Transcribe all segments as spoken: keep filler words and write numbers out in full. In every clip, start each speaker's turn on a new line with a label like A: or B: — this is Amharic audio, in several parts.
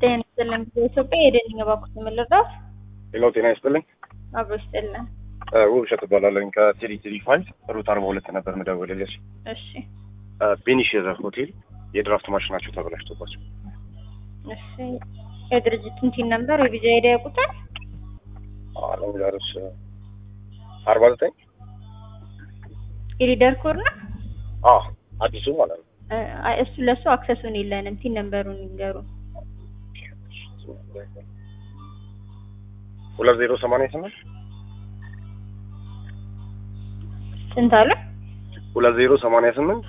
A: ጤና ይስጥልኝ። በኢትዮጵያ የደንኛ ባኩት ምልራፍ
B: ሄሎ ጤና ይስጥልኝ።
A: አብሮ ይስጥልኝ።
B: ውብሸት እባላለሁ ከትሪ ትሪ ፋይቭ ሩት አርባ ሁለት ነበር የምደውልልሽ።
A: እሺ
B: ቤኒሼር ሆቴል የድራፍት ማሽናቸው ተበላሽቶባቸው።
A: እሺ የድርጅቱን ቲን ነምበር የቪዛ አይዲ ያውቁታል?
B: አዎ ለምዛርስ አርባ ዘጠኝ
A: የሊደር ኮር ነው?
B: አዎ አዲሱ ማለት ነው።
A: አይ እሱ ለሱ አክሰሱን የለንም። ቲን ነምበሩን ይንገሩ።
B: ሁለት ዜሮ ሰማንያ ስምንት
A: ስንት አለ?
B: ሁለት ዜሮ ሰማንያ ስምንት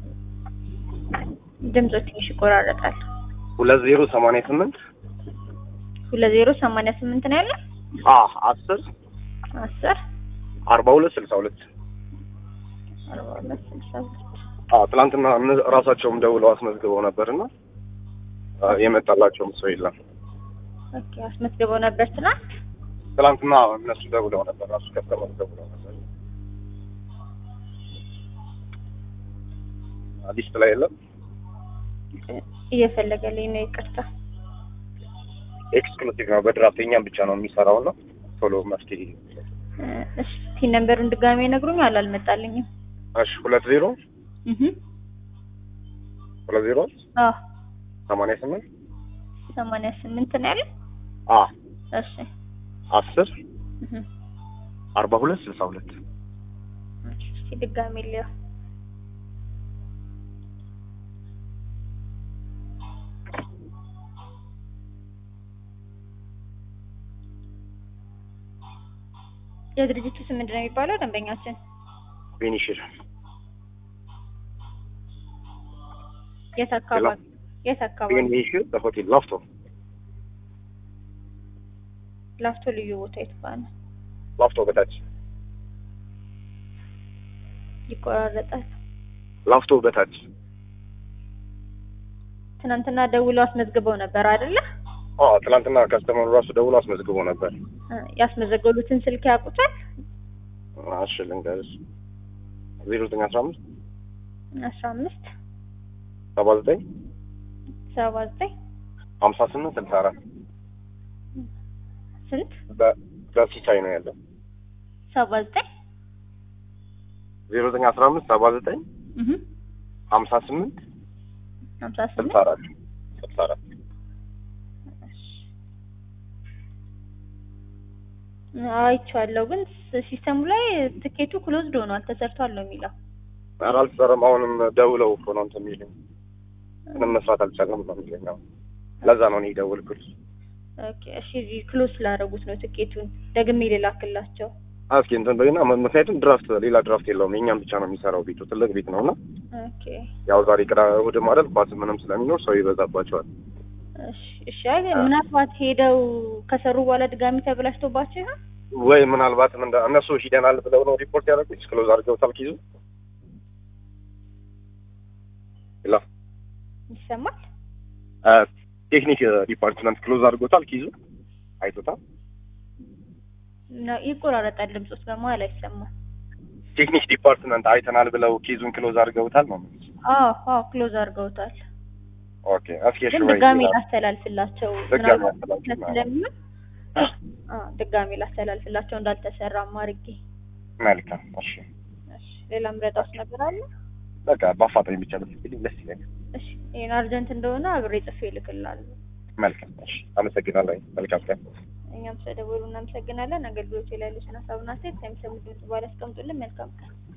A: ድምፁ ትንሽ ይቆራረጣል።
B: ሁለት ዜሮ ሰማንያ ስምንት
A: ሁለት ዜሮ ሰማንያ ስምንት ነው ያለው?
B: አዎ አስር
A: አስር
B: አርባ ሁለት ስልሳ ሁለት
A: አርባ ሁለት ስልሳ ሁለት
B: አዎ ትናንትና ራሳቸውም ደውለው አስመዝግበው ነበርና የመጣላቸውም ሰው የለም።
A: ኦኬ አስመዝግበው ነበር ትናንት?
B: ትናንትና እነሱ ደውለው ነበር፣ ራሱ ከስተመር ደውለው ነበር። ሊስት ላይ የለም።
A: እየፈለገልኝ ነው። ይቅርታ
B: ኤክስክሉሲቭ ነው፣ በድራፍት እኛም ብቻ ነው የሚሰራው ነው። ቶሎ መፍትሄ
A: እሺ ቲን ነምበሩን ድጋሜ ነግሩኛል፣ አልመጣልኝም።
B: እሺ ሁለት ዜሮ
A: እህ
B: ሁለት ዜሮ
A: አዎ
B: ሰማንያ ስምንት
A: ሰማንያ ስምንት ነው ያለው?
B: አዎ
A: እሺ
B: አስር
A: እህ
B: አርባ ሁለት ስልሳ ሁለት
A: እሺ ድጋሜ ሊያ የድርጅቱ ስም ምንድን ነው የሚባለው? ደንበኛችን
B: ቤኒሼር
A: የት አካባቢ? የት አካባቢ?
B: ቤኒሼር በሆቴል ላፍቶ
A: ላፍቶ ልዩ ቦታ ይተፋና
B: ላፍቶ በታች
A: ይቆራረጣል።
B: ላፍቶ በታች
A: ትናንትና ደውሎ አስመዝግበው ነበር አይደለ?
B: አዎ ትናንትና ከስተመሩ ራሱ ደውሎ አስመዝግበው ነበር።
A: ያስመዘገሉትን ስልክ ያውቁታል?
B: እሺ ልንገርሽ ዜሮ ዘጠኝ አስራ አምስት
A: አስራ አምስት
B: ሰባ ዘጠኝ
A: ሰባ ዘጠኝ
B: ሀምሳ ስምንት ስልሳ አራት
A: ስንት
B: በሲሳይ ነው ያለው።
A: ሰባ ዘጠኝ
B: ዜሮ ዘጠኝ አስራ አምስት ሰባ ዘጠኝ
A: እህ
B: ሀምሳ ስምንት
A: ሀምሳ ስምንት
B: ስልሳ አራት ስልሳ አራት
A: አይቼዋለሁ፣ ግን ሲስተሙ ላይ ትኬቱ ክሎዝድ ሆኗል ተሰርቷል ነው የሚለው።
B: ኧረ አልተሰራም። አሁንም ደውለው እኮ ነው እንትን የሚሉኝ፣ ምንም መስራት አልቻለም ነው የሚለኝ። ለዛ ነው እኔ የደወልኩት።
A: ኦኬ እሺ እዚህ ክሎዝ ስላደረጉት ነው ትኬቱን ደግሜ ልላክላቸው።
B: እስኪ እንትን በይና፣ ምክንያቱም ድራፍት ሌላ ድራፍት የለውም፣ የኛም ብቻ ነው የሚሰራው። ቤቱ ትልቅ ቤት ነውና
A: ኦኬ
B: ያው ዛሬ ቅዳ እሑድ ማለት ኳስ ምንም ስለሚኖር ሰው ይበዛባቸዋል።
A: እሺ እሺ አይ ምናልባት ሄደው ከሰሩ በኋላ ድጋሚ ተበላሽቶባቸው ይሆን
B: ወይ? ምናልባት ምን እነሱ ሂደናል ብለው ነው ሪፖርት ያደረጉት። ክሎዝ አድርገውታል ኪዙ። ላ
A: ይሰማል?
B: ቴክኒክ ዲፓርትመንት ክሎዝ አድርገውታል ኪዙ። አይቶታል
A: ነው ይቆራረጣል፣ ድምጽ በመሀል አይሰማም።
B: ቴክኒክ ዲፓርትመንት አይተናል ብለው ኪዙን ክሎዝ አድርገውታል ነው?
A: አዎ አዎ ክሎዝ አድርገውታል።
B: ኦኬ እስኪ እሺ ወይ
A: ድጋሚ ላስተላልፍላቸው
B: ድጋሚ ላስተላልፍላቸው
A: አ ድጋሚ ላስተላልፍላቸው እንዳልተሰራ ማርጌ።
B: መልካም እሺ
A: እሺ ሌላ ምረጣስ ነገር አለ?
B: በቃ ባፋጣኝ ብቻ ብትልኝ ደስ ይለኛል።
A: እሺ ይሄን አርጀንት እንደሆነ አብሬ ጽፌ እልክልሃለሁ።
B: መልካም እሺ አመሰግናለሁ። መልካም ቀን።
A: እኛም ስለደወሉ እናመሰግናለን። አገልግሎት ላይ ያሉትን ሀሳብና አስተያየት ከሚሰሙት ድምጽ በኋላ አስቀምጡልን። መልካም ቀን።